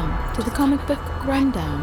Welcome to the Comic Book Rundown.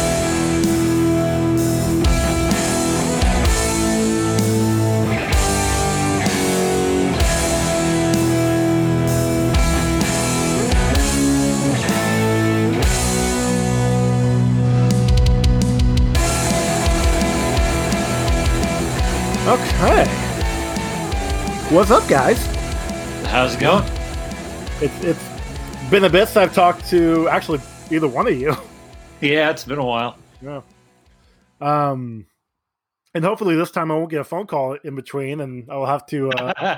Okay. What's up, guys? How's it going? It's been a bit since I've talked to actually either one of you. Yeah, it's been a while. Yeah. And hopefully this time I won't get a phone call in between, and I'll have to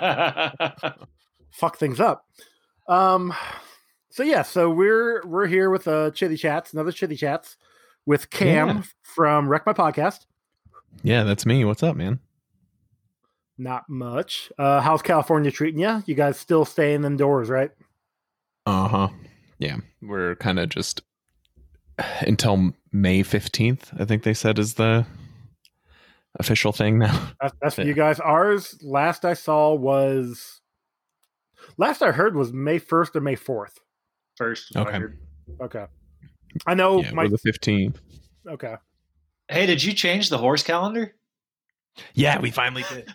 fuck things up. So we're here with Chitty Chats, another Chitty Chats with Cam from Wreck My Podcast. Yeah, that's me. What's up, man? Not much. How's California treating you? You guys still staying indoors, right? Uh-huh. Yeah, we're kind of just until May 15th, I think they said is the official thing now. That's for you guys. Ours, last I heard was May 1st or May 4th. First. Okay. I know we're the 15th. Okay. Hey, did you change the horse calendar? Yeah, we finally did.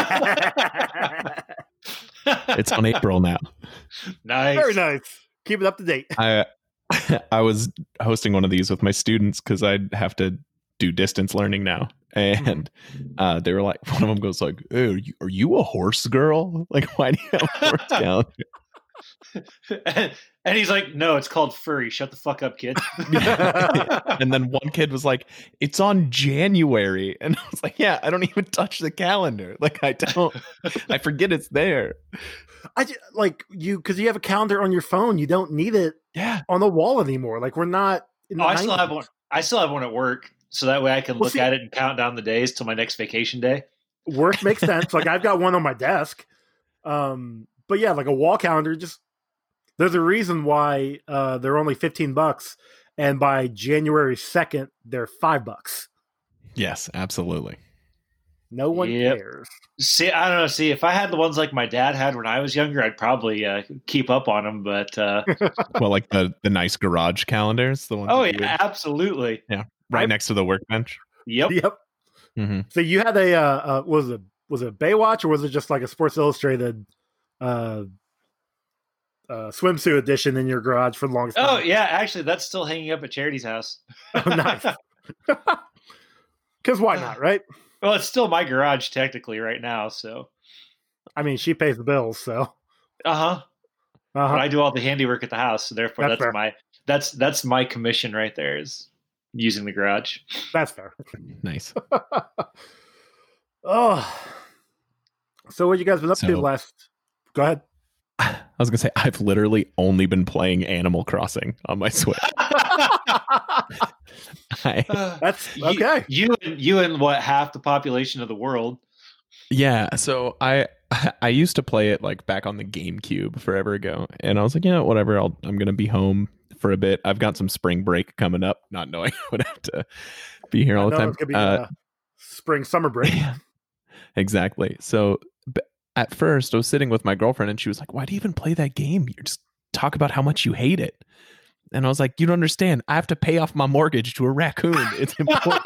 It's on April now. Nice. Very nice. Keep it up to date. I was hosting one of these with my students because I'd have to do distance learning now. And they were like, one of them goes like, hey, are you a horse girl? Like, why do you have a horse calendar? And he's like, no, it's called furry. Shut the fuck up, kid. And then one kid was like, it's on January. And I was like, yeah, I don't even touch the calendar. Like, I forget it's there. Because you have a calendar on your phone, you don't need it on the wall anymore. Like, we're not in the 90s. I still have one at work, so that way I can look at it and count down the days till my next vacation day. Work makes sense. Like, I've got one on my desk. But yeah, like a wall calendar, there's a reason why they're only $15, and by January 2nd, they're $5. Yes, absolutely. No one cares. See, I don't know. See, if I had the ones like my dad had when I was younger, I'd probably keep up on them. But well, like the nice garage calendars, the ones. Oh yeah, absolutely. Yeah, right next to the workbench. Yep. Mm-hmm. So you had was it Baywatch, or was it just like a Sports Illustrated swimsuit edition in your garage for the longest time? Oh yeah, actually, that's still hanging up at Charity's house. Oh, nice. Because why not, right? Well, it's still my garage technically right now, so. I mean, she pays the bills, so. But I do all the handiwork at the house, so therefore that's my commission right there, is using the garage. That's fair. Nice. Oh. So what you guys been up to last? Go ahead. I was gonna say, I've literally only been playing Animal Crossing on my Switch. That's okay. You and what, half the population of the world? Yeah. So I used to play it like back on the GameCube forever ago, and I was like, whatever. I'm gonna be home for a bit. I've got some spring break coming up, not knowing I would have to be here all the time. It's gonna be spring summer break. Yeah, exactly. So at first, I was sitting with my girlfriend, and she was like, "Why do you even play that game? You just talk about how much you hate it." And I was like, "You don't understand. I have to pay off my mortgage to a raccoon. It's important."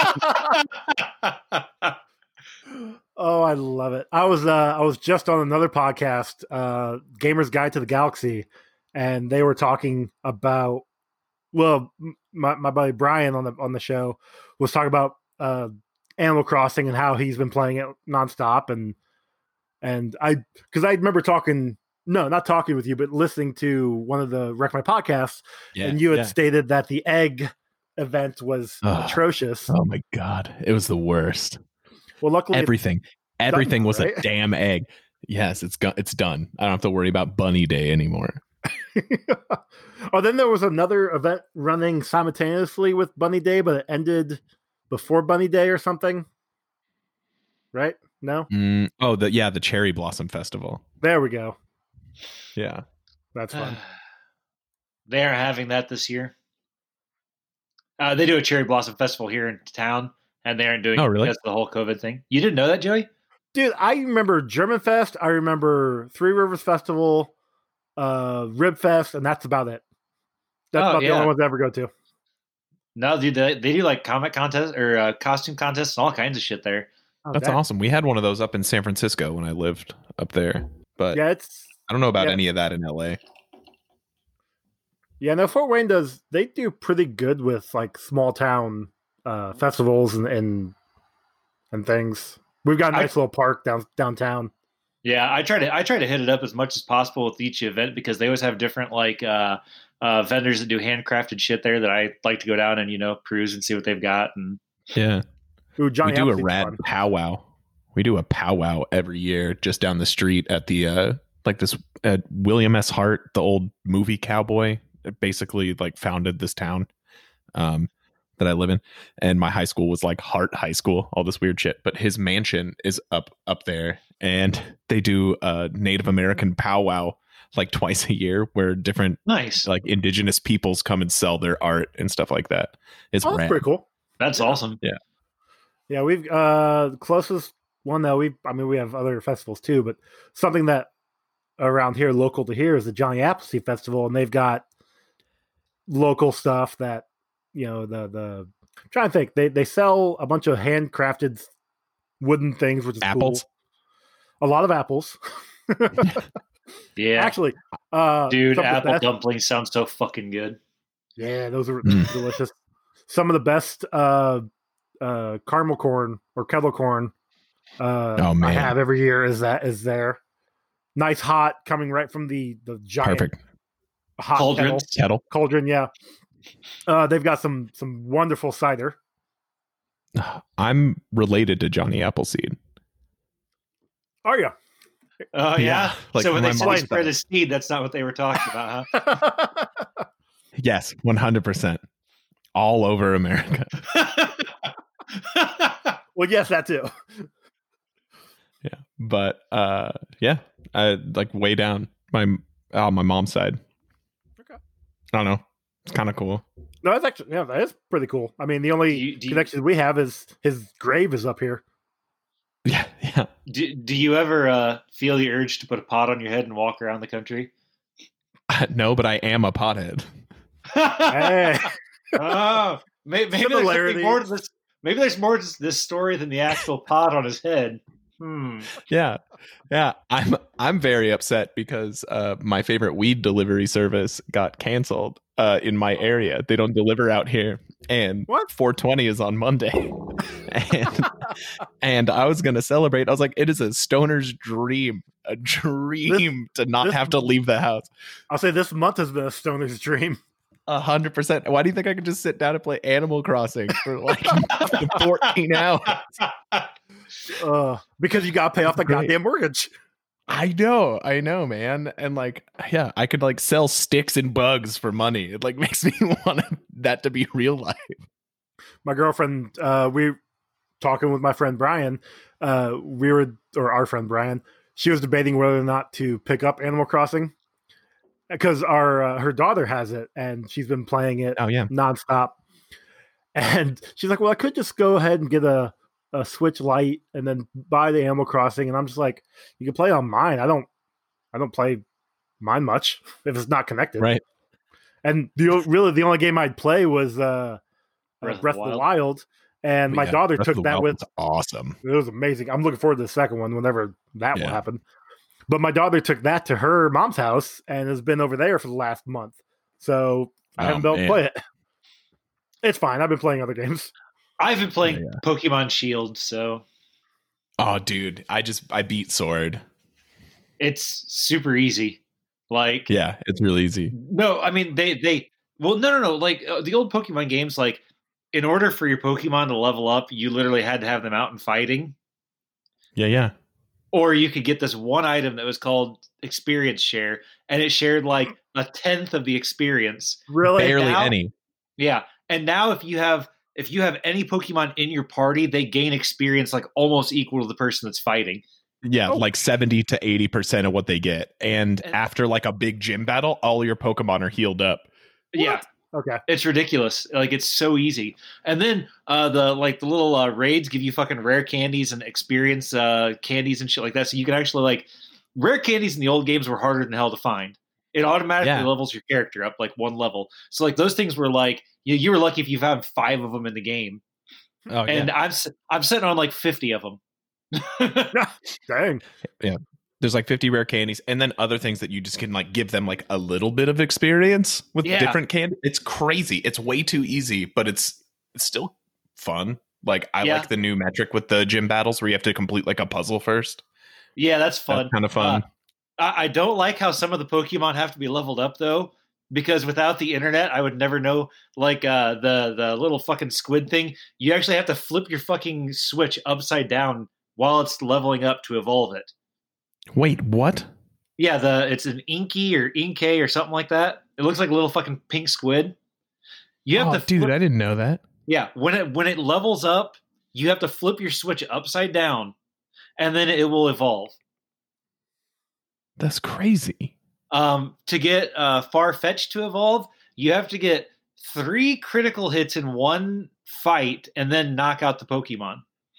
Oh, I love it. I was just on another podcast, Gamer's Guide to the Galaxy, and they were talking about, my buddy Brian on the show was talking about Animal Crossing and how he's been playing it nonstop, and because I remember not talking with you, but listening to one of the Wreck My Podcasts, and you had stated that the egg event was atrocious. Oh my God. It was the worst. Well, luckily everything was a damn egg. Yes, it's done. I don't have to worry about Bunny Day anymore. Oh, then there was another event running simultaneously with Bunny Day, but it ended before Bunny Day or something. Right? No? The Cherry Blossom Festival. There we go. Yeah. That's fun. They are having that this year. They do a Cherry Blossom Festival here in town, and they aren't doing it because of the whole COVID thing. You didn't know that, Joey? Dude, I remember German Fest. I remember Three Rivers Festival, Rib Fest, and that's about it. That's about the only ones I ever go to. No, dude, they do like comic contests or costume contests and all kinds of shit there. That's awesome. We had one of those up in San Francisco when I lived up there, but yeah, I don't know about any of that in LA. Yeah, no, Fort Wayne they do pretty good with like small town festivals and things. We've got a nice little park downtown. Yeah, I try to hit it up as much as possible with each event because they always have different like vendors that do handcrafted shit there that I like to go down and peruse and see what they've got. And yeah, Ooh, we do a rad powwow. We do a powwow every year just down the street at the like this William S. Hart, the old movie cowboy, basically like founded this town that I live in, and my high school was like Hart High School, all this weird shit. But his mansion is up there, and they do a Native American powwow like twice a year, where different like indigenous peoples come and sell their art and stuff like that. It's that's pretty cool. That's awesome. Yeah. We've the closest one that we have other festivals too, but something that around here local to here is the Johnny Appleseed Festival, and they've got local stuff that the I'm trying to think, they sell a bunch of handcrafted wooden things, which is apples. Cool. A lot of apples. Yeah, actually, dude, apple dumplings sound so fucking good. Yeah, those are delicious. Some of the best caramel corn or kettle corn I have every year is there. Nice hot, coming right from the giant perfect hot kettle. Cauldron, yeah. They've got some wonderful cider. I'm related to Johnny Appleseed. Are you? Oh yeah. Like, so when they said spread his seed, that's not what they were talking about, huh? Yes, 100%. All over America. Well, yes, that too. Yeah, but I like way down my mom's side. Okay. I don't know. It's kind of cool. No, that's actually that is pretty cool. I mean, the only connection we have is his grave is up here. Yeah. Do you ever feel the urge to put a pot on your head and walk around the country? No, but I am a pothead. Hey. Oh, maybe there's more to this. Maybe there's more to this story than the actual pot on his head. Yeah. I'm very upset because my favorite weed delivery service got canceled in my area. They don't deliver out here, and 420 is on Monday. and I was gonna celebrate. I was like, it is a stoner's dream, to not have to leave the house. I'll say this month has been a stoner's dream. 100%. Why do you think I could just sit down and play Animal Crossing for like 14 hours? Because you got to pay off the goddamn mortgage. I know, man. And like, yeah, I could like sell sticks and bugs for money. It like makes me want that to be real life. My girlfriend, we talking with my friend Brian. Our friend Brian, she was debating whether or not to pick up Animal Crossing because her daughter has it and she's been playing it nonstop. And she's like, well, I could just go ahead and get a Switch Lite and then buy the Animal Crossing. And I'm just like, you can play on mine. I don't play mine much if it's not connected. Right. And the only game I'd play was Breath of the Wild. And my daughter took that with. Awesome. It was amazing. I'm looking forward to the second one whenever that will happen. But my daughter took that to her mom's house and has been over there for the last month. So I haven't been able to play it. It's fine. I've been playing other games. I've been playing Pokemon Shield, so. Oh, dude. I beat Sword. It's super easy. Like. Yeah, it's really easy. No, I mean, no. Like, the old Pokemon games, like, in order for your Pokemon to level up, you literally had to have them out and fighting. Yeah. Or you could get this one item that was called Experience Share, and it shared like 1/10 of the experience. Really? Barely any. Yeah. And now if you have any Pokemon in your party, they gain experience like almost equal to the person that's fighting. Yeah, like 70 to 80% of what they get. And after like a big gym battle, all your Pokemon are healed up. Yeah. Okay. It's ridiculous. Like, it's so easy. And then the little raids give you fucking rare candies and experience candies and shit like that. So you can actually, like, rare candies in the old games were harder than hell to find. It automatically Yeah. levels your character up like one level. So like those things were like you were lucky if you found 5 of them in the game, Oh, and yeah. I'm sitting on like 50 of them. Dang. There's like 50 rare candies, and then other things that you just can like give them like a little bit of experience with Yeah. different candy. It's crazy. It's way too easy, but it's still fun. Like I Yeah. like the new metric with the gym battles where you have to complete like a puzzle first. Yeah, that's fun. That's kind of fun. I don't like how some of the Pokemon have to be leveled up though, because without the internet, I would never know. Like the little fucking squid thing, you actually have to flip your fucking Switch upside down while it's leveling up to evolve it. Wait, what? Yeah, it's an Inky or Inkay or something like that. It looks like a little fucking pink squid. You have to dude, flip, I didn't know that. yeah, when it levels up, you have to flip your Switch upside down, and then it will evolve. That's crazy. To get Farfetch'd to evolve, you have to get 3 critical hits in one fight and then knock out the Pokemon.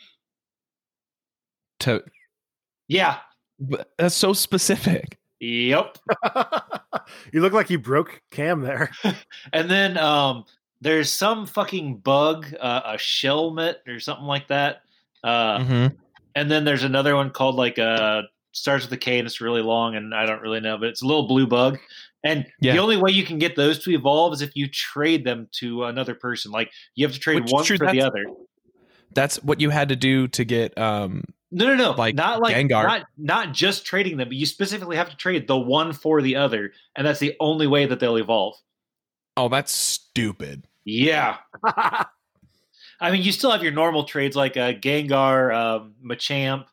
Yeah. That's so specific. Yep. You look like you broke Cam there. And then there's some fucking bug, a Shelmet or something like that. Mm-hmm. And then there's another one called like starts with a K and it's really long and I don't really know, but it's a little blue bug. And the only way you can get those to evolve is if you trade them to another person. Like you have to trade one for the other. That's what you had to do to get No. Like not like Gengar. not just trading them, but you specifically have to trade the one for the other, and that's the only way that they'll evolve. Oh, that's stupid. Yeah. I mean, you still have your normal trades like Gengar, Machamp,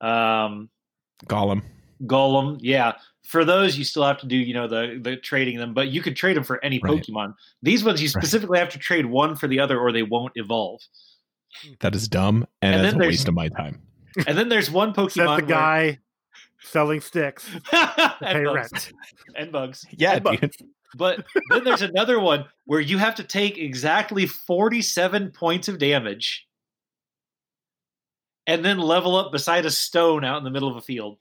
Golem. Yeah. For those, you still have to do, the trading them, but you could trade them for any Right. Pokemon. These ones, you specifically have to trade one for the other or they won't evolve. That is dumb, and And that's then a there's- waste of my time. And then there's one Pokemon Says the guy selling sticks to pay and bugs. rent. And bugs. Yeah, And bugs. dude. But then there's another one where you have to take exactly 47 points of damage and then level up beside a stone out in the middle of a field.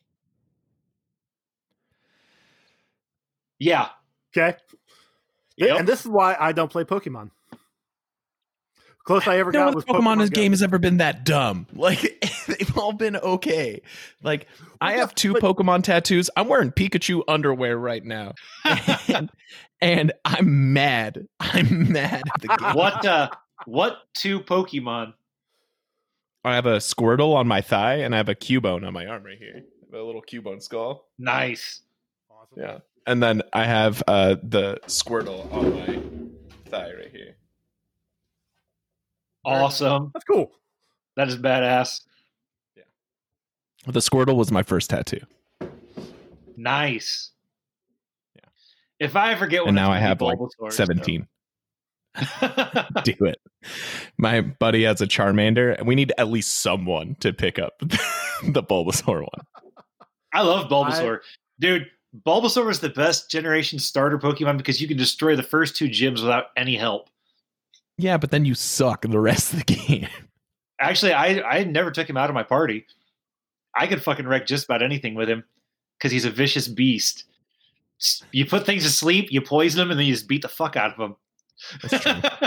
Yeah. Okay. Yep. And this is why I don't play Pokemon. Close I ever No got one was Pokemon in this Go. game has ever been that dumb. Like they've all been okay. Like I have 2 Pokemon tattoos. I'm wearing Pikachu underwear right now, and I'm mad. I'm mad at the game. What 2 Pokemon? I have a Squirtle on my thigh, and I have a Cubone on my arm right here. A little Cubone skull. Nice. Awesome. Yeah, and then I have the Squirtle on my thigh right here. Awesome. That's cool. That is badass. The Squirtle was my first tattoo, Nice. Yeah. If I ever get one, and now it's I gonna have be like Bulbasaur, 17. so. Do it. My buddy has a Charmander, and we need at least someone to pick up the Bulbasaur one. I love Bulbasaur. Dude, Bulbasaur was the best generation starter Pokemon because you can destroy the first 2 gyms without any help. Yeah, but then you suck the rest of the game. Actually, I never took him out of my party. I could fucking wreck just about anything with him because he's a vicious beast. You put things to sleep, you poison them, and then you just beat the fuck out of them. That's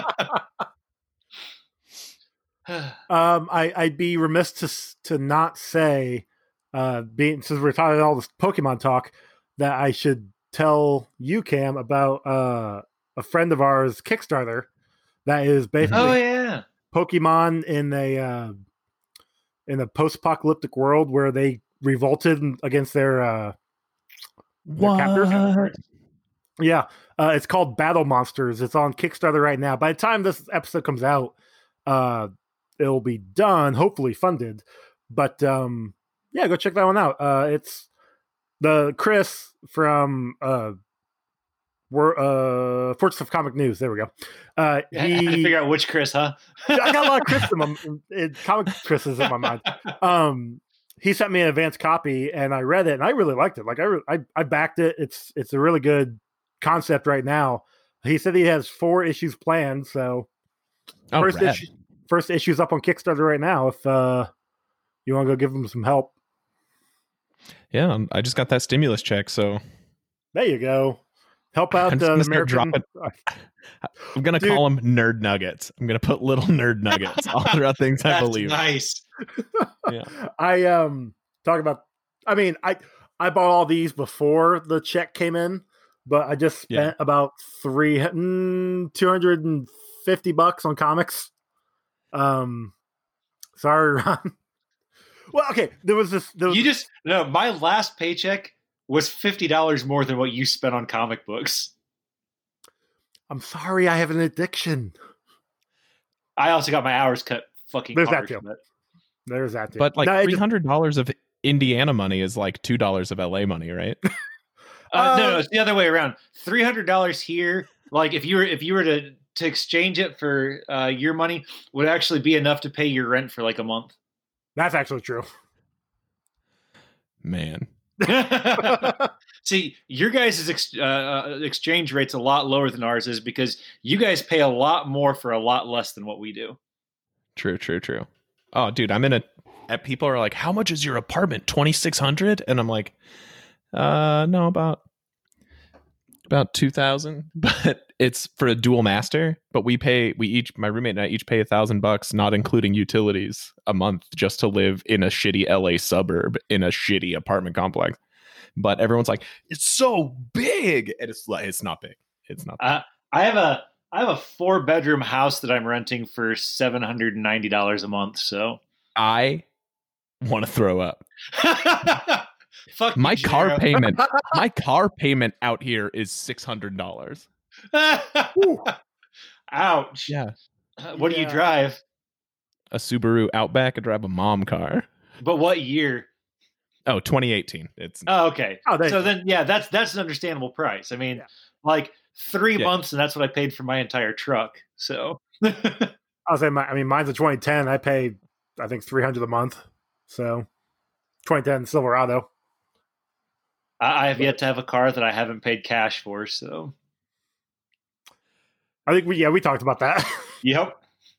true. I'd be remiss to not say, since we're talking all this Pokemon talk, that I should tell you, Cam, about a friend of ours Kickstarter that is basically Oh yeah. Pokemon in a post-apocalyptic world where they revolted against their captors. Yeah, it's called Battle Monsters. It's on Kickstarter right now. By the time this episode comes out, it'll be done, hopefully funded. But yeah, go check that one out. It's the Chris from Fortress of Comic News. There we go. I had to figure out which Chris, huh? I got a lot of Chris comic Chris's in my mind. He sent me an advanced copy, and I read it, and I really liked it. Like I backed it. It's a really good concept right now. He said he has 4 issues planned, so first issue's up on Kickstarter right now. If you want to go give him some help. Yeah, I just got that stimulus check, so There you go. Help out I'm the just gonna start American. I'm gonna Dude. call them nerd nuggets. I'm gonna put little nerd nuggets all throughout things I That's believe. nice. Yeah. I talk about. I mean, I bought all these before the check came in, but I just spent about $250 on comics. Sorry, Ron. Well, okay. There was this. My last paycheck was $50 more than what you spent on comic books. I'm sorry, I have an addiction. I also got my hours cut fucking There's hard. that too. There's that too. But like No, it just- $300 of Indiana money is like $2 of LA money, right? No, it's the other way around. $300 here, like if you were to exchange it for your money, would actually be enough to pay your rent for like a month. that's actually true. Man. See, your guys' exchange rate's a lot lower than ours is because you guys pay a lot more for a lot less than what we do. True. Oh, dude, I'm in people are like, how much is your apartment? $2,600? And I'm like, no, about 2,000, but it's for a dual master. But my roommate and I each pay $1,000, not including utilities, a month just to live in a shitty LA suburb in a shitty apartment complex. But everyone's like, it's so big, and it's not big. It's not big. I have a 4-bedroom house that I'm renting for $790 a month. So I want to throw up. Fuck My you, car Gennaro. payment. My car payment out here is $600. Ouch. Yeah, What do you drive? a Subaru Outback. I drive a mom car. But what year? Oh, 2018. It's Oh, okay. Oh, there you So go. then, yeah, that's an understandable price. I mean, Yeah. like 3 Yeah. months, and that's what I paid for my entire truck. So I'll say, mine's a 2010. I pay, I think, $300 a month. So, 2010 Silverado. I have yet to have a car that I haven't paid cash for. So, I think we talked about that. yep.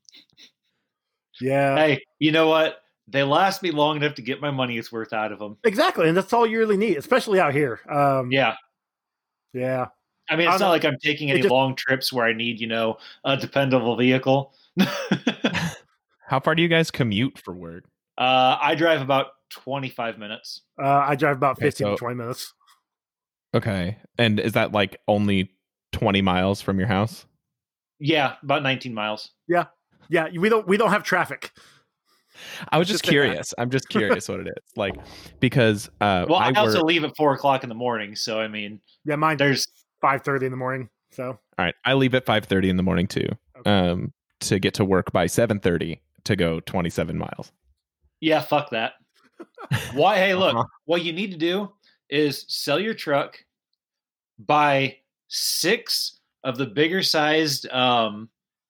Yeah, Hey, you know what? They last me long enough to get my money's worth out of them. exactly, and that's all you really need, especially out here. Yeah. Yeah. I mean, it's not like I'm taking any long trips where I need, a dependable vehicle. How far do you guys commute for work? I drive about 25 minutes. I drive about 15 so- to 20 minutes. Okay, and is that like only 20 miles from your house? Yeah, about 19 miles. Yeah, we don't have traffic. I was just curious. I'm just curious what it is. Like, because I also leave at 4:00 in the morning. So, I mean, Yeah, mine there's 5:30 in the morning. So, all right, I leave at 5:30 in the morning too. Okay. To get to work by 7:30 to go 27 miles. Yeah, fuck that. Why? Hey, look, what you need to do is sell your truck, buy 6 of the bigger sized, what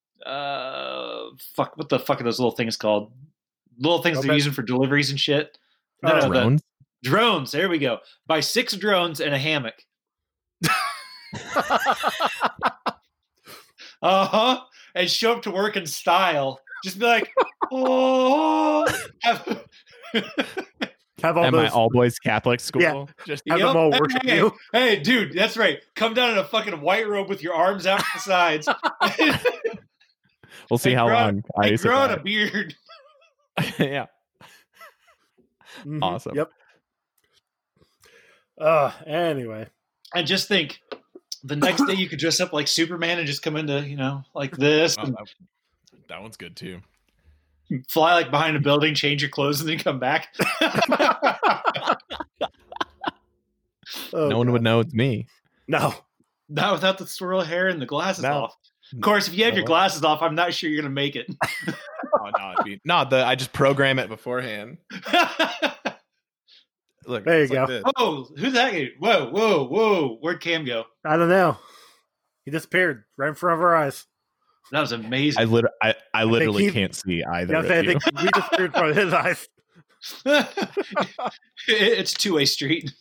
the fuck are those little things called? Little things they're using for deliveries and shit. No, Drones? Drones. There we go. Buy 6 drones and a hammock. And show up to work in style. Just be like, oh. have all At those. my all boys Catholic school. Yeah. Just Have them all worship you. Hey, dude, that's right. Come down in a fucking white robe with your arms out to the sides. we'll see how long I grow out a survive. beard. Yeah. Mhm, Awesome. Yep. Anyway. And just think, the next day you could dress up like Superman and just come into, like this, and That one's good too. fly like behind a building, change your clothes, and then come back. Oh, No one would know it's me. No. Not without the swirl hair and the glasses No. off. Of course, if you have your glasses off, I'm not sure you're gonna make it. I just program it beforehand. Look, There you it's like go. this. Oh, who's that? Whoa! Where'd Cam go? I don't know. He disappeared right in front of our eyes. That was amazing. I literally he- can't see either. Yeah, of I you. think we disappeared in front of his eyes. It's a two-way street.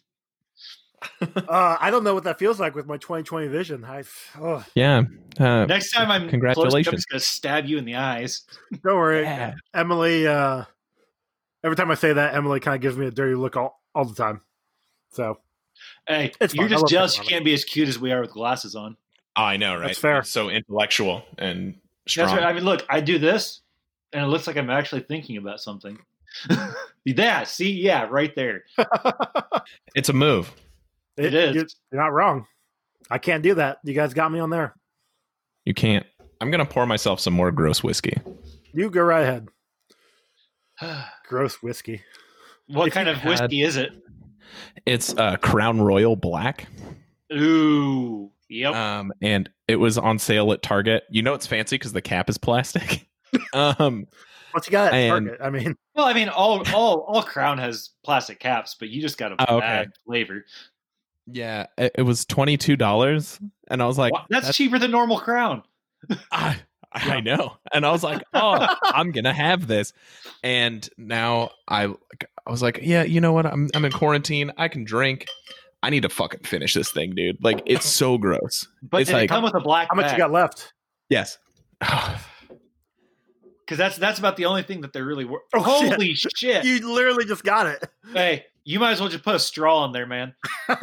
I don't know what that feels like with my 20/20 vision. Yeah. Next time I'm close, I'm Congratulations. just gonna stab you in the eyes. Don't worry, Yeah. Emily. Every time I say that, Emily kind of gives me a dirty look all the time. So Hey, It's you're fine. I just love jealous you pepperoni. can't be as cute as we are with glasses on. Oh, I know, right? That's fair. You're so intellectual and strong. That's right. I mean, look, I do this, and it looks like I'm actually thinking about something. Yeah, see, yeah, right there. It's a move. It is. You're not wrong. I can't do that. You guys got me on there. You can't. I'm gonna pour myself some more gross whiskey. You go right ahead. Gross whiskey. What If kind you of had- whiskey is it? It's Crown Royal Black. Ooh, yep. And it was on sale at Target. You know it's fancy because the cap is plastic. What you got at And- Target? I mean, Well, I mean, all Crown has plastic caps, but you just got a Oh, okay. bad flavor. Yeah, it was $22, and I was like, Wow, that's cheaper than normal Crown. I know. And I was like, oh, I'm gonna have this. And now I was like, yeah, you know what? I'm in quarantine. I can drink. I need to fucking finish this thing, dude. Like, it's so gross. But It's did it like- come with a black how much you got left? Yes. Because that's about the only thing that they're really Oh, holy shit. You literally just got it. Hey, you might as well just put a straw in there, man.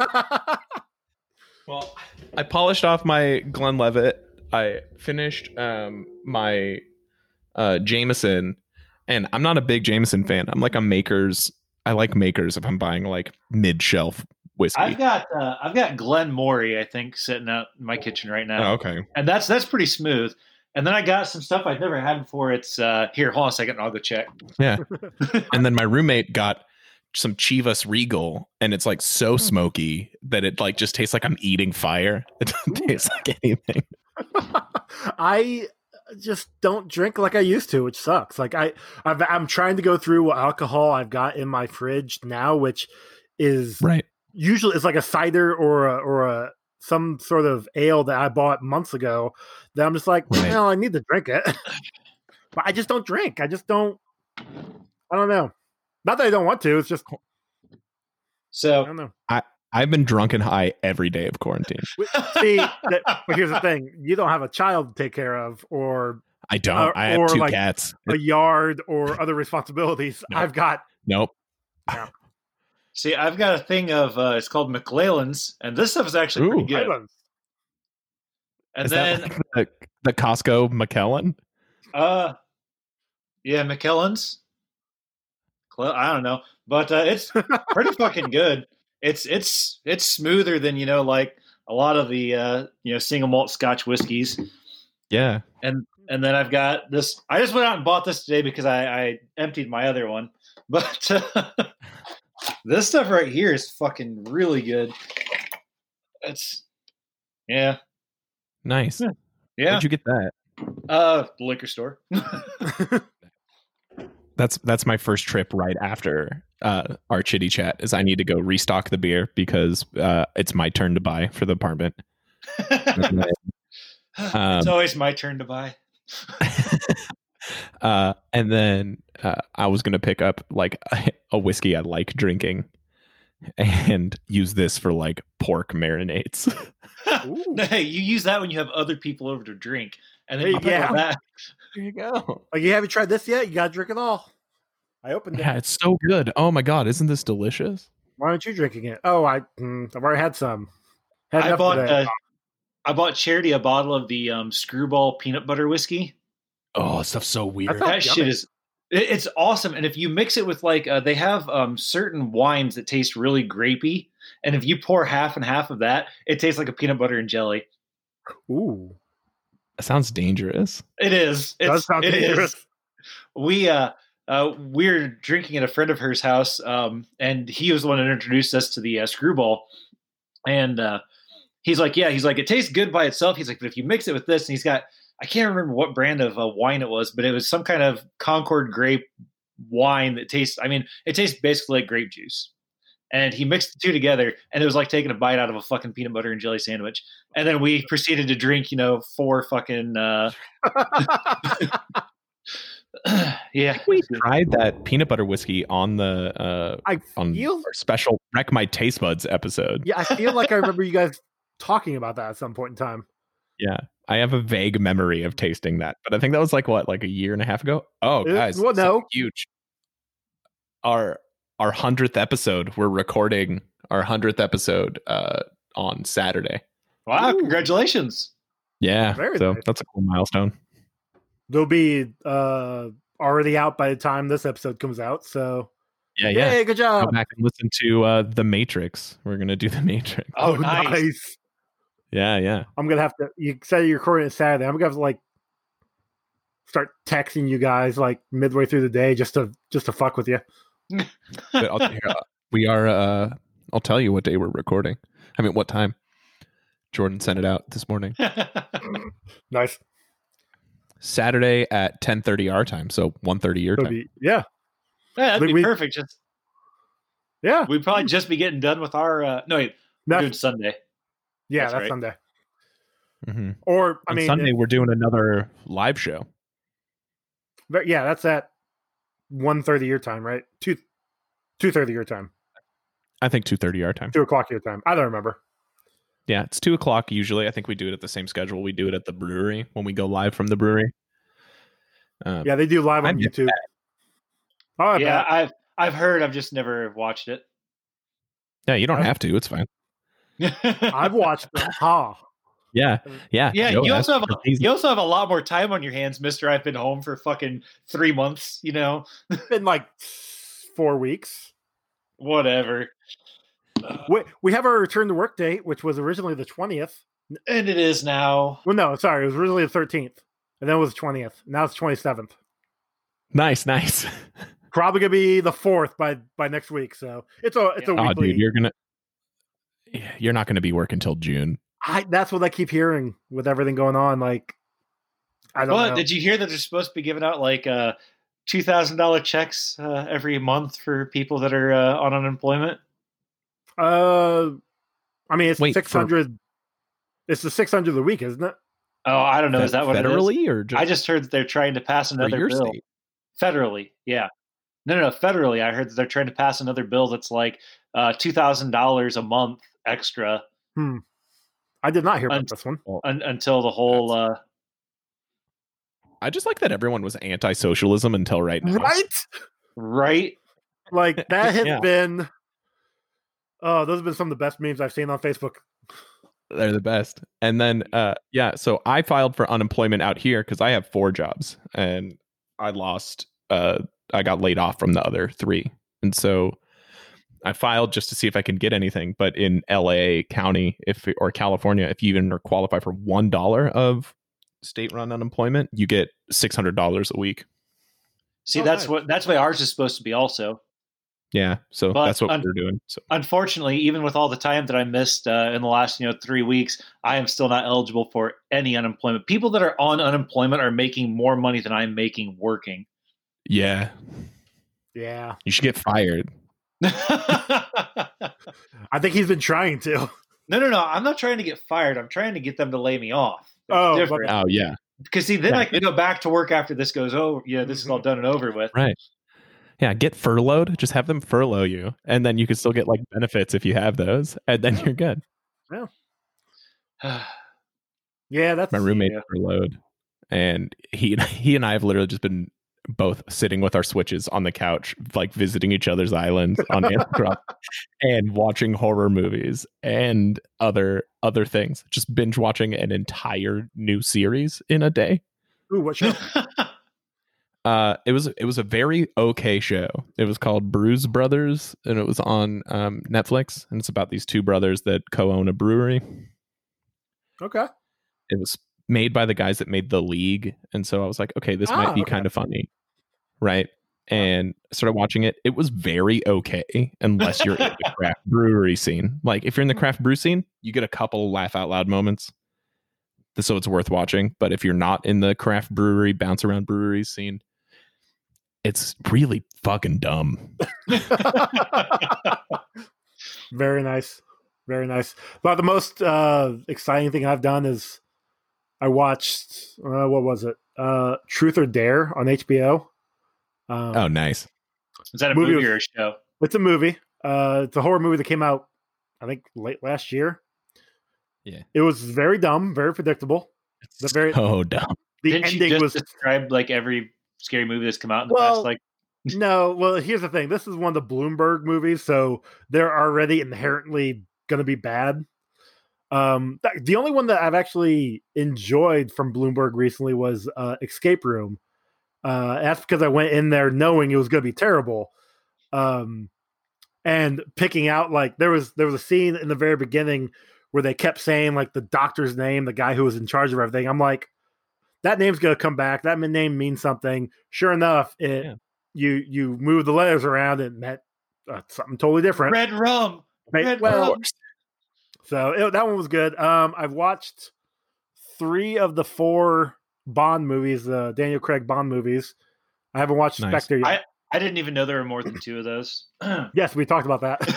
Well, I polished off my Glenlivet. I finished my Jameson, and I'm not a big Jameson fan. I'm like a Makers. I like Makers if I'm buying like mid-shelf whiskey. I've got Glen Morey, I think, sitting out in my kitchen right now. Oh, okay. And that's pretty smooth. And then I got some stuff I've never had before. It's here, hold on a second, I'll go check. Yeah. And then my roommate got some Chivas Regal, and it's like so smoky that it like just tastes like I'm eating fire. It doesn't taste like anything. I just don't drink like I used to, which sucks. Like I'm trying to go through what alcohol I've got in my fridge now, which is Right. usually it's like a cider or a some sort of ale that I bought months ago. That I'm just like, Right. well, I need to drink it, but I just don't drink. I don't know. Not that I don't want to. It's just I So don't know. I've been drunk and high every day of quarantine. See, but here's the thing: you don't have a child to take care of, or I don't. I have or 2 like cats. a yard, or other responsibilities. No. I've got. Nope. see, I've got a thing of it's called McClellan's, and this stuff is actually Ooh. pretty good. Islands. And Is then that like the Costco McKellen? yeah, McKellen's. I don't know, but it's pretty fucking good. It's smoother than like a lot of the single malt Scotch whiskeys. Yeah. And then I've got this. I just went out and bought this today because I emptied my other one. But this stuff right here is fucking really good. It's yeah. Nice. Yeah. Where'd you get that? The liquor store. That's my first trip right after our chitty chat is I need to go restock the beer because it's my turn to buy for the apartment. It's always my turn to buy. And then I was going to pick up like a whiskey I like drinking and use this for like pork marinades. Ooh. Hey, you use that when you have other people over to drink, and then you Yeah. put that. There you go. Like, you haven't tried this yet? You got to drink it all. I opened it. Yeah, it's so good. Oh my God. Isn't this delicious? Why aren't you drinking it? Oh, I've already had some. Had I enough today. bought Charity a bottle of the Screwball peanut butter whiskey. Oh, stuff's so weird. thought- That yummy. shit is it's awesome. And if you mix it with like they have certain wines that taste really grapey, and if you pour half and half of that, it tastes like a peanut butter and jelly. Ooh. That sounds dangerous. It is. Does sound It is. dangerous. We're drinking at a friend of hers house, and he was the one that introduced us to the Screwball. And he's like, it tastes good by itself. He's like, but if you mix it with this, and he's got, I can't remember what brand of wine it was, but it was some kind of Concord grape wine that tastes, it tastes basically like grape juice. And he mixed the two together, and it was like taking a bite out of a fucking peanut butter and jelly sandwich. And then we proceeded to drink, 4 fucking, yeah. We tried that peanut butter whiskey on the I on feel, our special Wreck My Taste Buds episode. yeah, I feel like I remember you guys talking about that at some point in time. Yeah. I have a vague memory of tasting that, but I think that was like a year and a half ago. Oh, guys, well, no. something huge. Our 100th episode, we're recording our 100th episode on Saturday. Wow! Ooh. Congratulations. Yeah, Very so nice. that's a cool milestone. They'll be already out by the time this episode comes out. So, Yeah. yay, good Go job. back and listen to The Matrix. We're gonna do The Matrix. Oh, nice. Yeah. I'm gonna have to. You said you're recording it Saturday. I'm gonna have to like start texting you guys like midway through the day just to fuck with you. But we are. I'll tell you what day we're recording. I mean, what time? Jordan sent it out this morning. Nice. Saturday at 10:30 our time, so 1:30 your It'll time. be, yeah, That'd be We- perfect. Just yeah, we'd probably just be getting done with our. No, wait, we're doing that's, Sunday. yeah, that's that's right. Sunday. Mm-hmm. Or I On mean, Sunday we're doing another live show. but yeah, that's at 1:30 your time, right? 2:30 your time, I think 2:30 our time. 2:00 your time. I don't remember. Yeah, it's 2:00 usually. I think we do it at the same schedule. We do it at the brewery when we go live from the brewery. Yeah, they do live on I miss YouTube. Oh, I Yeah, bet. I've heard. I've just never watched it. Yeah, you don't have to. It's fine. I've watched them. Ha. Yeah. Yeah, Joe you asked also have for season. you also have a lot more time on your hands, Mister. I've been home for fucking 3 months. You know, It's been like 4 weeks. whatever. We have our return to work date, which was originally the 20th. And it is now. Well, no, sorry, it was originally the 13th, and then it was the 20th. Now it's 27th. Nice. Probably gonna be the 4th by next week. So it's a Oh, weekly. dude, you're not gonna be working till June. That's what I keep hearing with everything going on. Like, I don't But know. did you hear that they're supposed to be giving out like $2,000 checks every month for people that are on unemployment? I mean, it's Wait, 600. It's the 600 a week, isn't it? Oh, I don't know. Is that what it is? federally or just I just heard that they're trying to pass for another your bill. state? Federally, yeah. No. Federally, I heard that they're trying to pass another bill that's like $2,000 a month extra I did not hear about this one. until the whole. I just like that everyone was anti-socialism until right now. Right? Right? Like that has Yeah. been. Oh, those have been some of the best memes I've seen on Facebook. They're the best. And then so I filed for unemployment out here because I have 4 jobs and I lost I got laid off from the other 3. And so I filed just to see if I can get anything. But in LA County or California, if you even qualify for $1 of state-run unemployment, you get $600 a week. See, Oh, that's nice. that's the way ours is supposed to be also. Yeah, so But that's what we're doing. So Unfortunately, even with all the time that I missed in the last 3 weeks, I am still not eligible for any unemployment. People that are on unemployment are making more money than I'm making working. yeah, Yeah, you should get fired. No. I think he's been trying to. I'm not trying to get fired. I'm trying to get them to lay me off. It's Oh, different. Oh yeah, Because see, then Yeah. I can go back to work after this goes over. Yeah, this is all done and over with. right. Yeah, get furloughed. Just have them furlough you, and then you can still get like benefits if you have those, and then you're good. Yeah, that's My roommate Yeah. furloughed, and he and I have literally just been both sitting with our Switches on the couch, like visiting each other's islands on Animal Crossing, and watching horror movies and other things. Just binge watching an entire new series in a day. Ooh, what show? It was a very okay show. It was called Bruise Brothers, and it was on Netflix, and it's about these 2 brothers that co-own a brewery. Okay. It was made by the guys that made The League, and so I was like, okay, this might be okay. kind of funny, right? And I started watching it. It was very okay, unless you're in the craft brewery scene. Like if you're in the craft brew scene, you get a couple laugh out loud moments, so it's worth watching. But if you're not in the craft brewery, bounce around brewery scene, it's really fucking dumb. Very nice. Very nice. But the most exciting thing I've done is I watched, what was it? Truth or Dare on HBO. Oh, nice. Is that a Movie movie was- or a show? It's a movie. It's a horror movie that came out, I think, late last year. Yeah. It was very dumb, very predictable. The very Oh, dumb. the Didn't you ending just was describe like every scary movie that's come out in the Well, past like No, well, here's the thing. This is one of the Bloomberg movies, so they're already inherently going to be bad. The only one that I've actually enjoyed from Bloomberg recently was Escape Room. That's because I went in there knowing it was going to be terrible. And picking out, like, there was a scene in the very beginning where they kept saying, like, the doctor's name, the guy who was in charge of everything. I'm like, that name's going to come back. That name means something. Sure enough, you move the letters around, and it meant something totally different. Red rum. Red rum. So that one was good. I've watched 3 of the 4 Bond movies, Daniel Craig Bond movies. I haven't watched Spectre yet. I didn't even know there were more than 2 of those. Yes, we talked about that.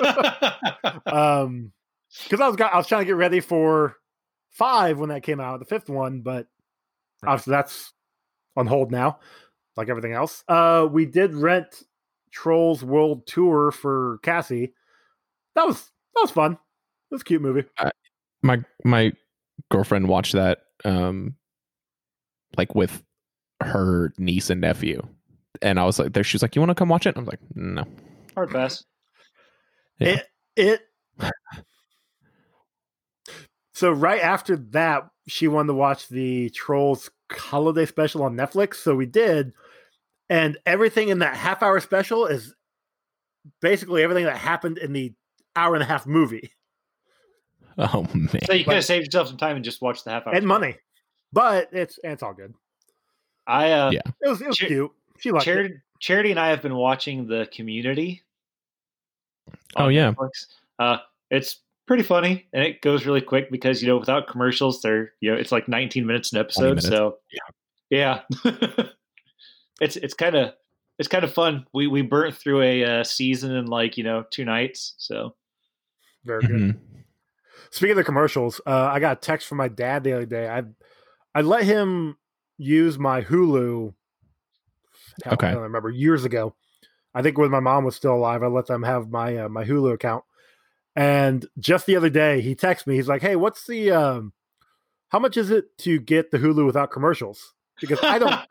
Because I was trying to get ready for 5 when that came out, the 5th one, but obviously that's on hold now, like everything else. We did rent Trolls World Tour for Cassie. That was fun. It was a cute movie. My girlfriend watched that like with her niece and nephew, and I was like, "There." She's like, "You want to come watch it?" I was like, "No." Hard pass. Yeah. So right after that, she wanted to watch the Trolls holiday special on Netflix. So we did, and everything in that half-hour special is basically everything that happened in the hour-and-a-half movie. Oh man! So you could have saved yourself some time and just watched the half hour and money, but it's all good. It was cute. She liked it. Charity and I have been watching The Community. Oh yeah, Netflix. It's pretty funny, and it goes really quick because without commercials, it's like 19 minutes an episode. So yeah, it's kind of fun. We burnt through a season in like 2 nights. So very good. Speaking of the commercials, I got a text from my dad the other day. I let him use my Hulu. Okay. I don't remember, years ago. I think when my mom was still alive, I let them have my my Hulu account. And just the other day, he texted me. He's like, "Hey, what's the how much is it to get the Hulu without commercials?" Because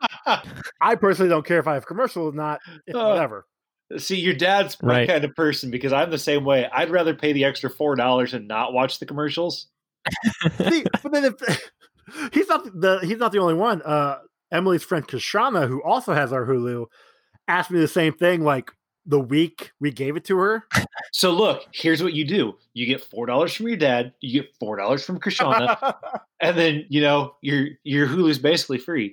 I personally don't care if I have commercials or not. Whatever. See, your dad's my kind of person because I'm the same way. I'd rather pay the extra $4 and not watch the commercials. See, but then he's not the only one. Emily's friend Kashana, who also has our Hulu, asked me the same thing like the week we gave it to her. So look, here's what you do. You get $4 from your dad, you get $4 from Kashana, and then your Hulu's basically free.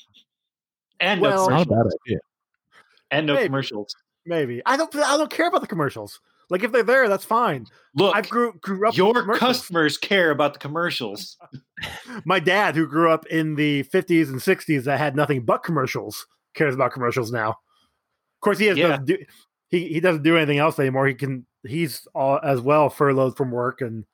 And no commercials. Not a bad idea. And no commercials. Maybe. I don't care about the commercials. Like if they're there, that's fine. Look, I grew up. Your customers care about the commercials. My dad, who grew up in the 50s and 60s that had nothing but commercials, cares about commercials now. Of course, he doesn't do anything else anymore. He's all as well furloughed from work, and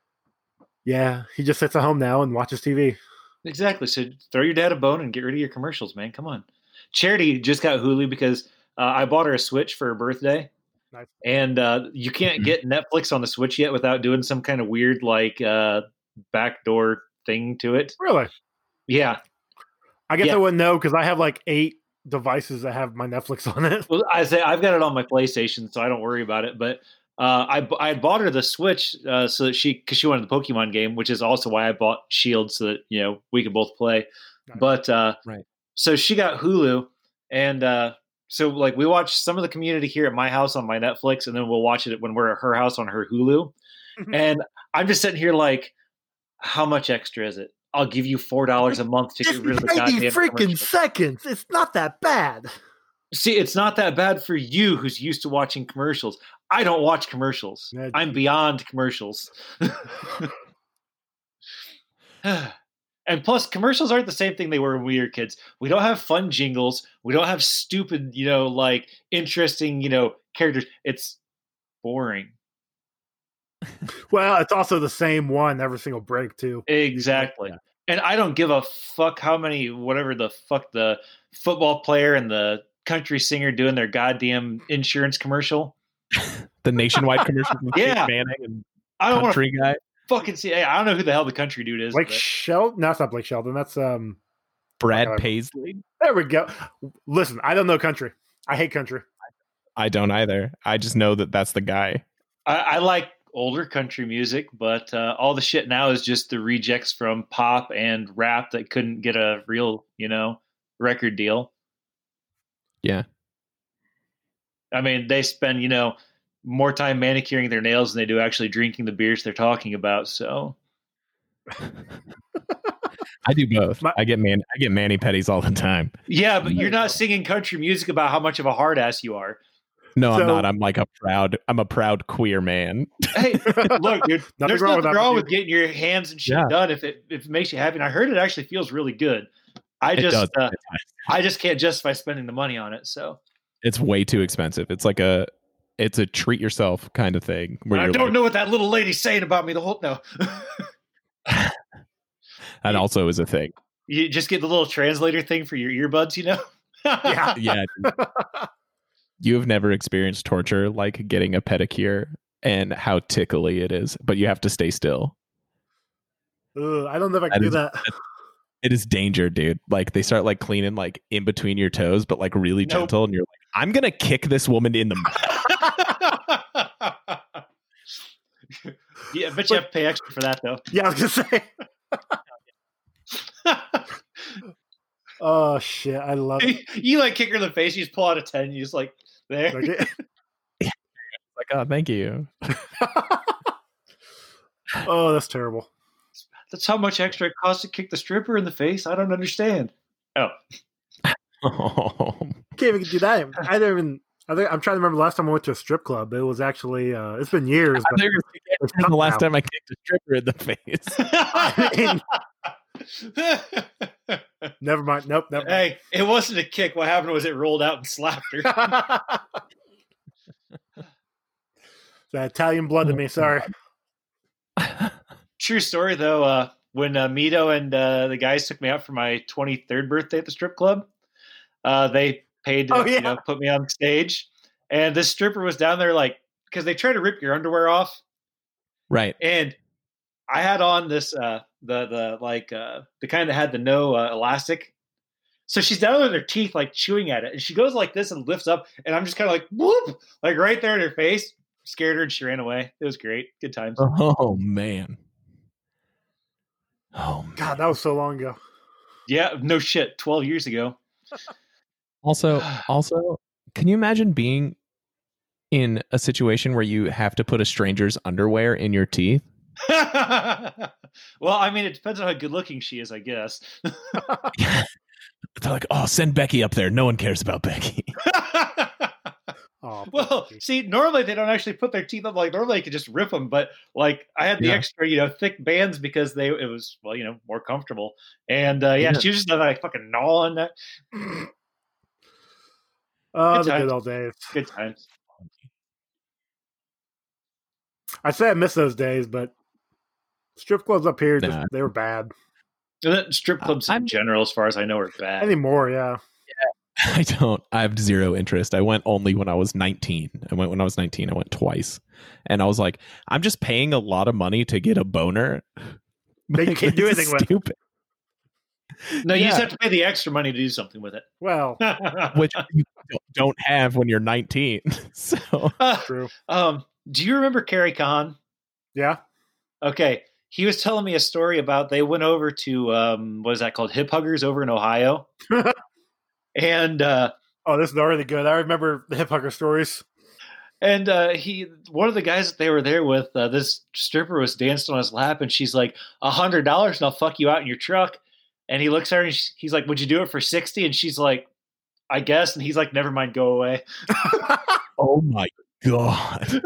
he just sits at home now and watches TV. Exactly. So throw your dad a bone and get rid of your commercials, man. Come on. Charity just got Hulu because I bought her a Switch for her birthday. Nice. And you can't get Netflix on the Switch yet without doing some kind of weird like backdoor thing to it. Really? Yeah. I guess I wouldn't know because I have like 8 devices that have my Netflix on it. Well, I've got it on my PlayStation, so I don't worry about it. But I bought her the Switch so that because she wanted the Pokemon game, which is also why I bought Shield so that we could both play. Nice. But so she got Hulu, and so like we watch some of the Community here at my house on my Netflix, and then we'll watch it when we're at her house on her Hulu. And I'm just sitting here like, how much extra is it? I'll give you $4 a month to get rid of the goddamn freaking seconds. It's not that bad. See, it's not that bad for you who's used to watching commercials. I don't watch commercials. I'm beyond commercials. And plus, commercials aren't the same thing they were when we were kids. We don't have fun jingles. We don't have stupid, like interesting, characters. It's boring. Well, it's also the same one every single break, too. Exactly. Yeah. And I don't give a fuck how many, whatever the fuck the football player and the country singer doing their goddamn insurance commercial. The nationwide commercial. Yeah. Manning and I don't country guy. Fucking see. I don't know who the hell the country dude is. Blake Sheldon? No, it's not Blake Sheldon. That's Brad Paisley. There we go. Listen, I don't know country. I hate country. I don't either. I just know that that's the guy. I like older country music, but all the shit now is just the rejects from pop and rap that couldn't get a real, record deal. Yeah. I mean, they spend, more time manicuring their nails than they do actually drinking the beers they're talking about. So I do both. I get mani pedis all the time. yeah, but you're not singing country music about how much of a hard ass you are. No, I'm not. I'm like I'm a proud queer man. Hey, look, dude, there's nothing wrong with getting your hands and shit Yeah. done if it makes you happy. And I heard it actually feels really good. I It just does. I just can't justify spending the money on it. So It's way too expensive. It's like it's a treat yourself kind of thing. Where I you're don't like, know what that little lady's saying about me the whole no. that also is a thing. You just get the little translator thing for your earbuds, Yeah. Yeah. You have never experienced torture like getting a pedicure and how tickly it is, but you have to stay still. Ugh, I don't know if I That can do is- that. It is danger, dude. Like they start like cleaning like in between your toes, but like really Nope. gentle, and you're like, I'm gonna kick this woman in the mouth. Yeah, but you have to pay extra for that though. Yeah, I was gonna say. Oh shit, I love it. You like kick her in the face, you just pull out a 10, you just like there. Okay. Like, oh, thank you. Oh, that's terrible. That's how much extra it costs to kick the stripper in the face. I don't understand. Oh, Oh, Can't even do that. I'm trying to remember the last time I went to a strip club. It was actually it's been years. But it's the tough last now. time I kicked a stripper in the face. I mean, never mind. Nope, never mind. hey, it wasn't a kick. What happened was it rolled out and slapped her. The Italian blood in me. Sorry. True story though. When Mito and the guys took me out for my 23rd birthday at the strip club, they paid to Oh, yeah. put me on stage, and this stripper was down there like because they try to rip your underwear off, Right. and I had on this the kind that had the no elastic. So she's down there with her teeth like chewing at it, and she goes like this and lifts up, and I'm just kind of like whoop, like right there in her face. Scared her and she ran away. It was great. Good times. Oh man. Oh man. God, that was so long ago. Yeah, no shit. 12 years ago. Also, can you imagine being in a situation where you have to put a stranger's underwear in your teeth? Well, I mean, it depends on how good looking she is, I guess. They're like, oh, send Becky up there. No one cares about Becky. Oh, Well, see, normally they don't actually put their teeth up. Like normally you could just rip them, but like I had the Yeah. extra, thick bands because it was more comfortable. And Yeah. she was just like fucking gnaw on that. oh, Good the times. good old days. Good times. I say I miss those days, but strip clubs up here, Nah. they were bad. And then strip clubs in general, as far as I know, are bad. Anymore, yeah. I don't. I have zero interest. I went only when I was 19. I went twice. And I was like, I'm just paying a lot of money to get a boner. That you can't do This is anything with. stupid. No, you just Yeah. have to pay the extra money to do something with it. Well, Which you don't have when you're 19. So true. Do you remember Kerry Khan? Yeah. Okay. He was telling me a story about they went over to what is that called? Hip Huggers over in Ohio. And Oh, this is already good. I remember the hip hugger stories. one of the guys that they were there with, this stripper was danced on his lap, and she's like, $100 and I'll fuck you out in your truck. And he looks at her and he's like, would you do it for 60? And she's like, I guess. And he's like, never mind, go away. oh my God.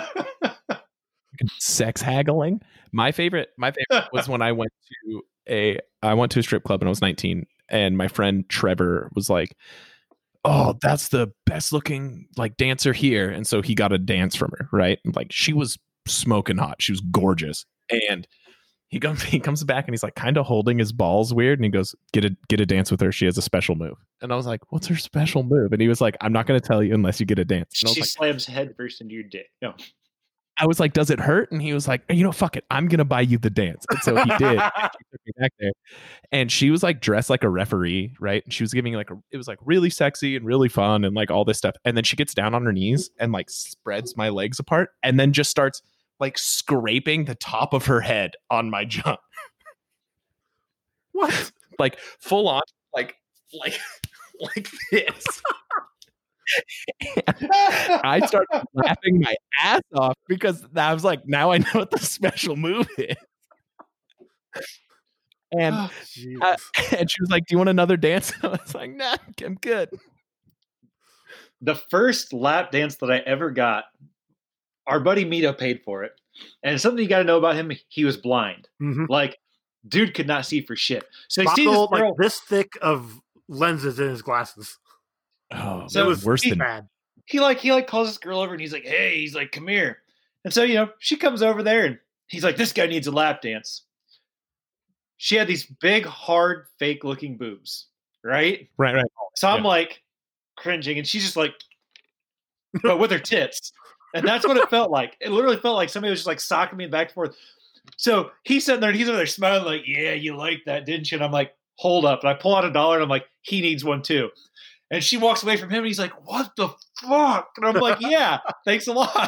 Sex haggling. My favorite was when I went to a strip club when I was 19, and my friend Trevor was like, oh, that's the best looking like dancer here. And so he got a dance from her, right? And, like she was smoking hot. She was gorgeous. And he comes back and he's like kind of holding his balls weird. And he goes, get a dance with her. She has a special move. And I was like, what's her special move? And he was like, I'm not going to tell you unless you get a dance. And I was She like, slams head first into your dick. No. I was like, does it hurt? And he was like, you know, fuck it. I'm going to buy you the dance. And so he did. She took me back there. And she was like dressed like a referee, right? And she was giving like, it was like really sexy and really fun and like all this stuff. And then she gets down on her knees and like spreads my legs apart and then just starts like scraping the top of her head on my junk. What? Like full on, like this. I started laughing my ass off because I was like, now I know what the special move is. And and she was like, do you want another dance? And I was like, nah, I'm good. The first lap dance that I ever got, our buddy Mito paid for it. And something you got to know about him, he was blind. Mm-hmm. Like, dude could not see for shit. So he sees Bottle, this girl, like this thick of lenses in his glasses. Oh, So it was worse than bad. he calls this girl over and he's like, hey, he's like, come here. And so, she comes over there and he's like, this guy needs a lap dance. She had these big, hard, fake looking boobs, right? Right. So I'm like cringing and she's just like, but with her tits. And that's what it felt like. It literally felt like somebody was just like socking me back and forth. So he's sitting there and he's over there smiling like, yeah, you like that, didn't you? And I'm like, hold up. And I pull out $1 and I'm like, he needs one too. And she walks away from him and he's like, what the fuck? And I'm like, yeah, thanks a lot.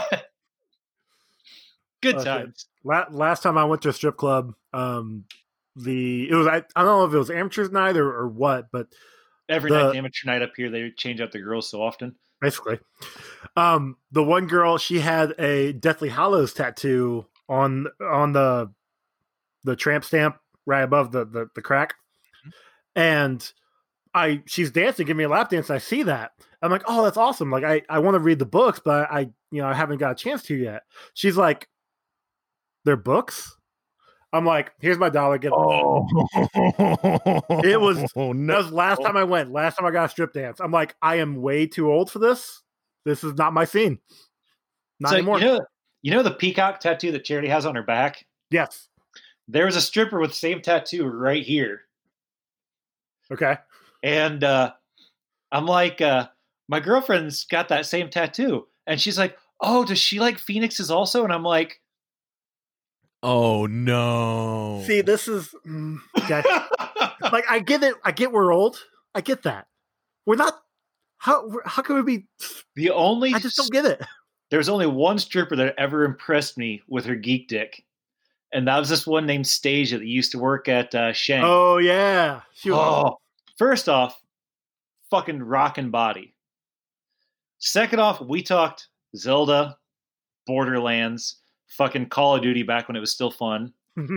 Good times. Last time I went to a strip club, I don't know if it was amateur's night or what, but Every night, amateur night up here, they change out the girls so often. Basically. The one girl, she had a Deathly Hallows tattoo on the tramp stamp right above the crack. And she's dancing, give me a lap dance, and I see that. I'm like, oh, that's awesome. Like I want to read the books, but I haven't got a chance to yet. She's like, they're books? I'm like, here's my $1. Get it was that was last time I went. Last time I got a strip dance. I'm like, I am way too old for this. This is not my scene. Not anymore. You know the peacock tattoo that Charity has on her back? Yes. There was a stripper with the same tattoo right here. Okay. And I'm like, my girlfriend's got that same tattoo. And she's like, oh, does she like phoenixes also? And I'm like, oh no. See, this is okay. Like I get it. I get we're old. I get that. We're not. How can we be? The only I just don't get it. There's only one stripper that ever impressed me with her geek dick, and that was this one named Stasia that used to work at Shank. Oh yeah. First off, fucking rockin' body. Second off, we talked Zelda, Borderlands, fucking Call of Duty back when it was still fun.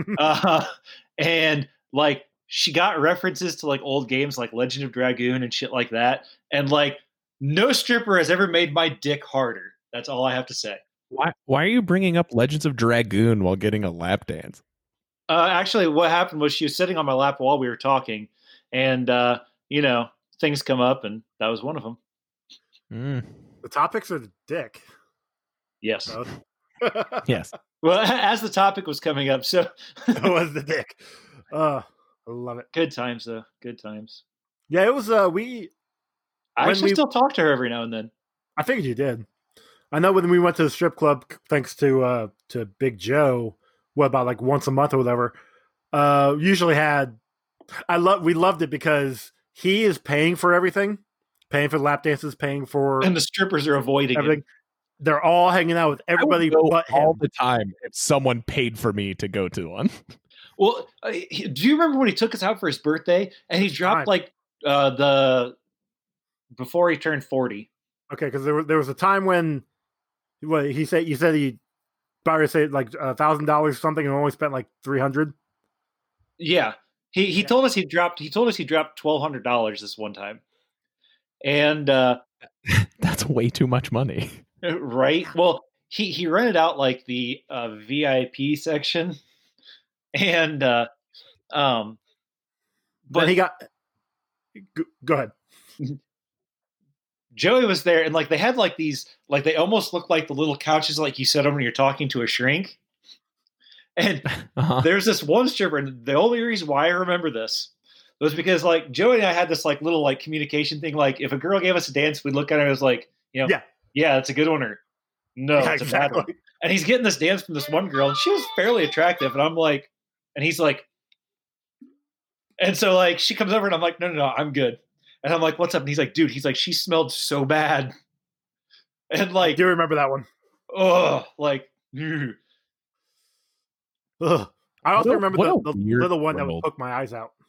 And like she got references to like old games like Legend of Dragoon and shit like that. And like no stripper has ever made my dick harder. That's all I have to say. Why are you bringing up Legends of Dragoon while getting a lap dance? Actually, what happened was she was sitting on my lap while we were talking, and things come up, and that was one of them. The topics are the dick. Yes. Yes. Well, as the topic was coming up, so it was the dick. I love it. Good times, though. Good times. Yeah, it was. I actually still talk to her every now and then. I figured you did. I know when we went to the strip club, thanks to Big Joe, about like once a month or whatever. Usually had. We loved it because he is paying for everything, paying for lap dances, paying for, and the strippers are avoiding everything. They're all hanging out with everybody but him all the time. If someone paid for me to go to one. Well, do you remember when he took us out for his birthday and he dropped like before he turned 40? Okay, because there was a time when you said he probably said like $1,000 or something and only spent like $300. Yeah, he told us he dropped $1,200 this one time, and that's way too much money. Right. Well, he rented out like the VIP section, and but he got. Go ahead. Joey was there, and like they had like these, like they almost look like the little couches like you sit on when you're talking to a shrink. And there's this one stripper, and the only reason why I remember this was because like Joey and I had this like little like communication thing. Like if a girl gave us a dance, we'd look at her and it was like, yeah, that's a good one, or no, it's a bad one. And he's getting this dance from this one girl, and she was fairly attractive. And I'm like, and he's like, and so like she comes over, and I'm like, no, I'm good. And I'm like, what's up? And he's like, dude, she smelled so bad. And I like, do remember that one. oh, like, ugh. Ugh. I also What a- remember what a the weird little one that would world. poke my eyes out.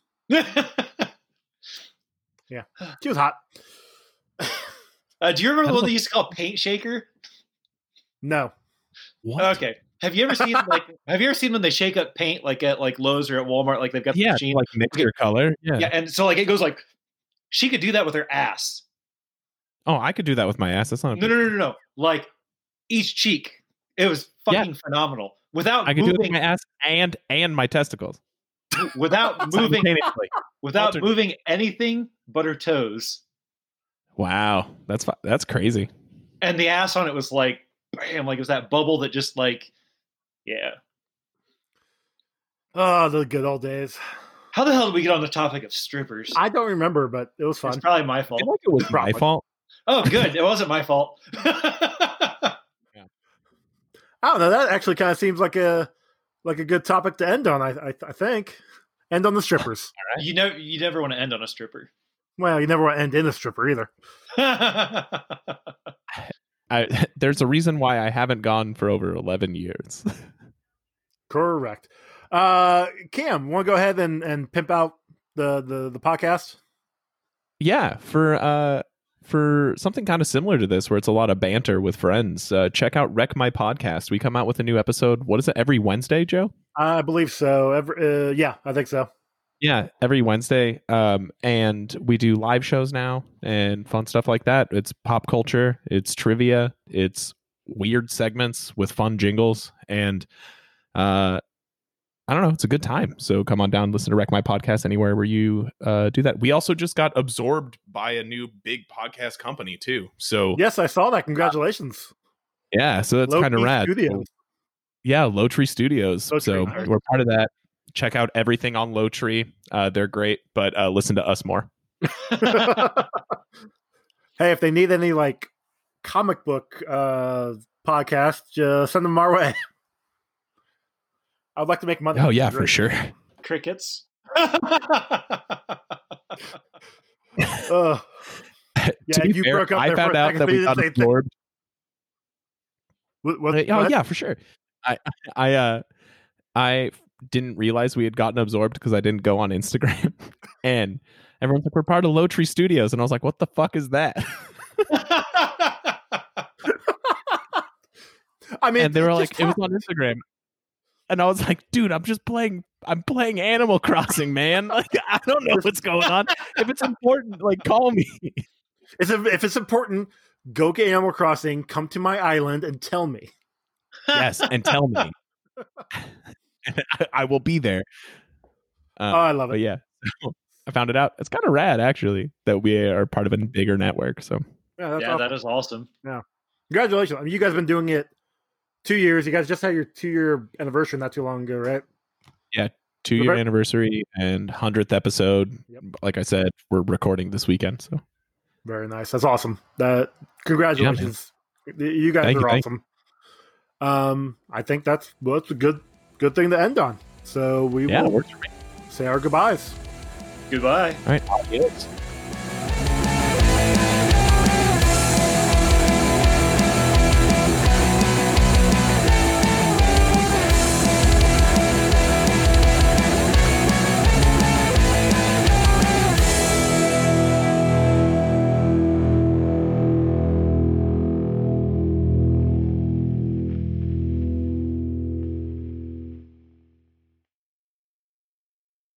Yeah, she was hot. Do you remember the one they used to call Paint Shaker? No. What? Okay. Have you ever seen when they shake up paint like at like Lowe's or at Walmart? Like they've got the Yeah, machine. like mix your color. Yeah. Yeah, and so like it goes like she could do that with her ass. Oh, I could do that with my ass. That's not. No. Like each cheek. It was fucking phenomenal. Without I could do it with moving my ass and my testicles. without moving Simultaneously. without Alternate. moving anything but her toes. Wow, that's crazy. And the ass on it was like bam, like it was that bubble that just like yeah. Oh, the good old days. How the hell did we get on the topic of strippers? I don't remember, but it was It's fun. probably my I fault. feel like it was Probably. my fault. Oh, good. It wasn't my fault. I don't know. That actually kind of seems like a good topic to end on. I think end on the strippers. You never want to end on a stripper. Well, you never want to end in a stripper either. There's a reason why I haven't gone for over 11 years. Correct. Cam, want to go ahead and pimp out the podcast? Yeah, for something kind of similar to this, where it's a lot of banter with friends, check out Wreck My Podcast. We come out with a new episode. What is it? Every Wednesday, Joe? I believe so. Yeah, I think so. Yeah, every Wednesday. And we do live shows now and fun stuff like that. It's pop culture, it's trivia, it's weird segments with fun jingles, and I don't know, it's a good time. So come on down, listen to Wreck My Podcast anywhere where you do that. We also just got absorbed by a new big podcast company too. So Yes, I saw that. Congratulations. yeah, so that's Low kind of Key rad. Studios. Yeah, Low Tree Studios. Low Tree, So nice. we're part of that. Check out everything on Low Tree. They're great, but listen to us more. Hey, if they need any like comic book podcast, just send them our way. I'd like to make money. Oh yeah, for Great. sure. Crickets. Ugh. To Yeah, be you fair, broke up I there for found a out second, that but you we got didn't say absorbed. What, Oh what? yeah, for sure. I didn't realize we had gotten absorbed because I didn't go on Instagram, and everyone's like, "We're part of Low Tree Studios," and I was like, "What the fuck is that?" I mean, And they were just like, "It was on Instagram," and I was like, "Dude, I'm playing Animal Crossing, man. Like, I don't know what's going on. If it's important, like, call me." if it's important, go get Animal Crossing, come to my island, and tell me. Yes, and tell me. I will be there. Oh, I love But it. yeah, I found it out. It's kind of rad, actually, that we are part of a bigger network. So Yeah, that's Yeah, awesome. that is awesome. Congratulations. I mean, you guys have been doing it 2 years. You guys just had your 2-year anniversary not too long ago, right? 2-year Robert? anniversary and 100th episode. Yep. Like I said, we're recording this weekend. So Very nice. That's awesome. Congratulations. You guys Thank you, are thank awesome. I think that's a good thing to end on. So we yeah, it will works for me. say our goodbyes. Goodbye. All right, adios.